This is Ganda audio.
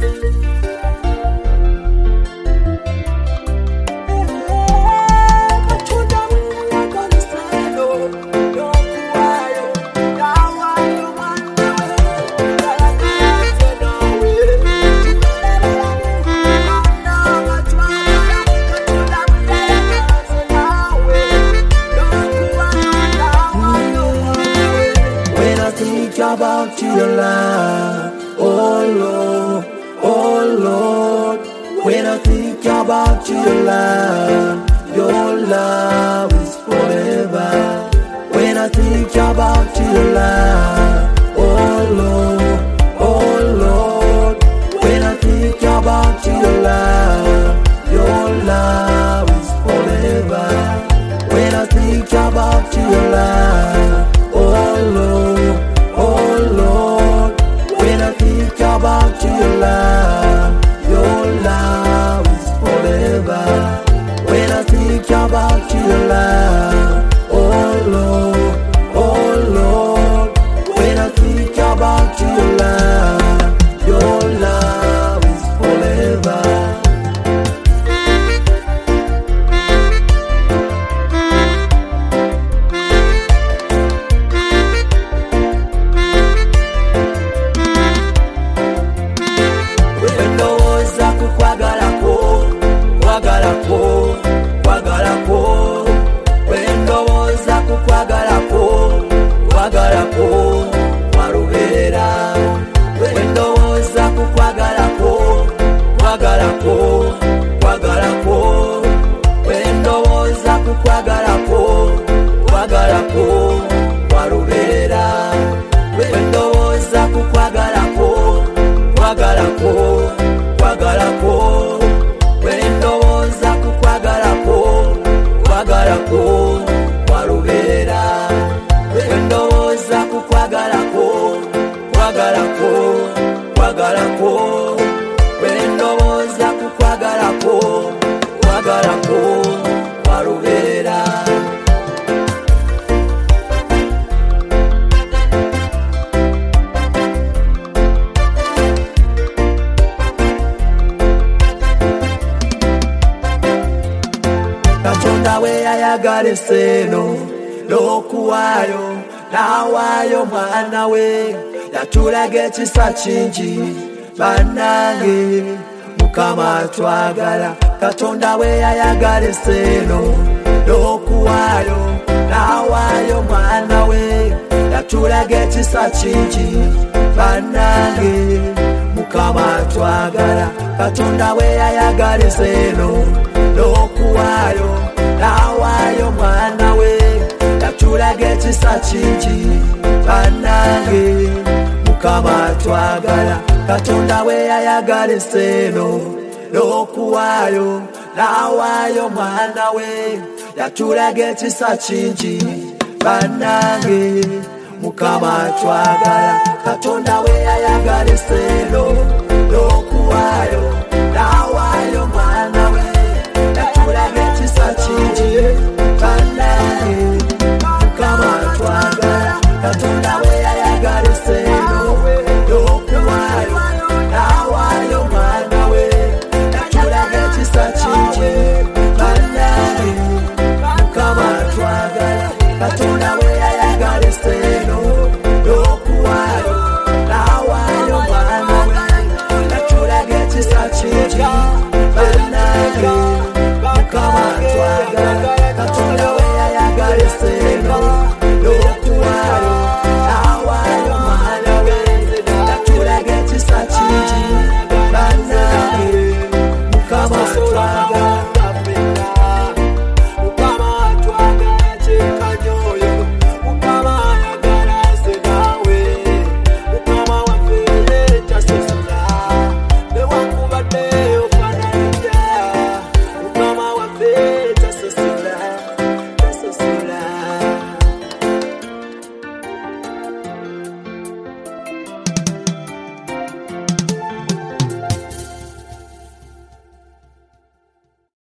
About your love, oh Lord, oh Lord. When I think about your love is forever. When I think about your love, oh Lord, oh Lord. When I think about your love is forever. When I think about your love, oh Lord, oh Lord, when I think about your love is forever. When I think about your love, oh Lord, oh Lord, when I think about your love is forever. Katonda we ayagala seno n'okuwaayo n'awaayo mwana we yatulaga ekisa kingi bannange Mukama atwagala. Katonda we ayagala seno n'okuwaayo n'awaayo mwana we yatulaga ekisa kingi bannange Mukama atwagala. Katonda we ayagala seno n'okuwaayo n'awaayo mwana we yatulaga ekisa kingi bannange Mukama atwagala. Katonda we ayagala seno n'okuwaayo n'awaayo mwana we yatulaga ekisa kingi bannange Mukama atwagala. Katonda we ayagala seno